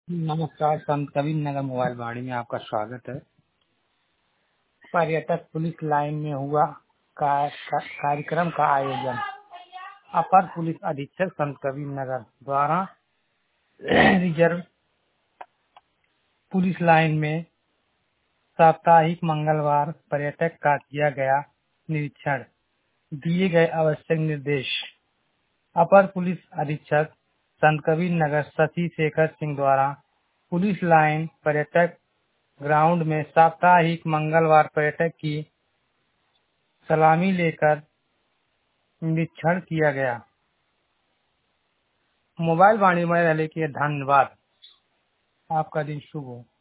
नमस्कार, संत कबीर नगर मोबाइल वाड़ी में आपका स्वागत है। पर्यटक पुलिस लाइन में हुआ कार्यक्रम का आयोजन। अपर पुलिस अधीक्षक संत कबीर नगर द्वारा रिजर्व पुलिस लाइन में साप्ताहिक मंगलवार पर्यटक का किया गया निरीक्षण। दिए गए आवश्यक निर्देश। अपर पुलिस अधीक्षक संत कबीर नगर शशि शेखर सिंह द्वारा पुलिस लाइन पर्यटक ग्राउंड में साप्ताहिक मंगलवार पर्यटक की सलामी लेकर निरीक्षण किया गया। मोबाइल वाणी में रहने के लिए धन्यवाद। आपका दिन शुभ हो।